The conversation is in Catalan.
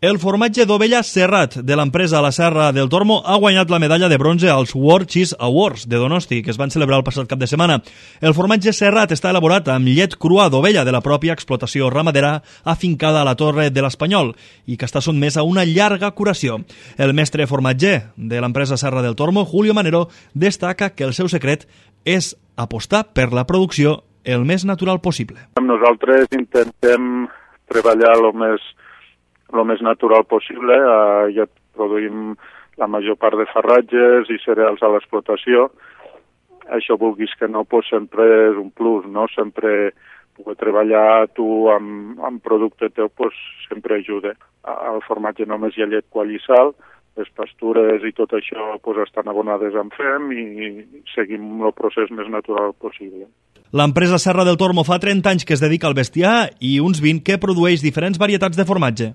El formatge d'ovella Serrat de l'empresa La Serra del Tormo ha guanyat la medalla de bronze als World Cheese Awards de Donosti, que es van celebrar el passat cap de setmana. El formatge Serrat està elaborat amb llet crua d'ovella de la pròpia explotació ramadera afincada a la Torre de l'Espanyol i que està sotmès a una llarga curació. El mestre formatger de l'empresa Serra del Tormo, Julio Manero, destaca que el seu secret és apostar per la producció el més natural possible. Nosaltres intentem treballar el més natural possible. Ja produïm la major part de farratges i cereals a l'explotació. Això, vulguis que no, sempre és un plus, no? Sempre poder treballar tu amb producte teu sempre ajuda. Al formatge només hi ha llet, quall i sal, les pastures i tot això estan abonades amb fem i seguim el procés més natural possible. L'empresa Serra del Tormo fa 30 anys que es dedica al bestiar i uns 20 que produeix diferents varietats de formatge.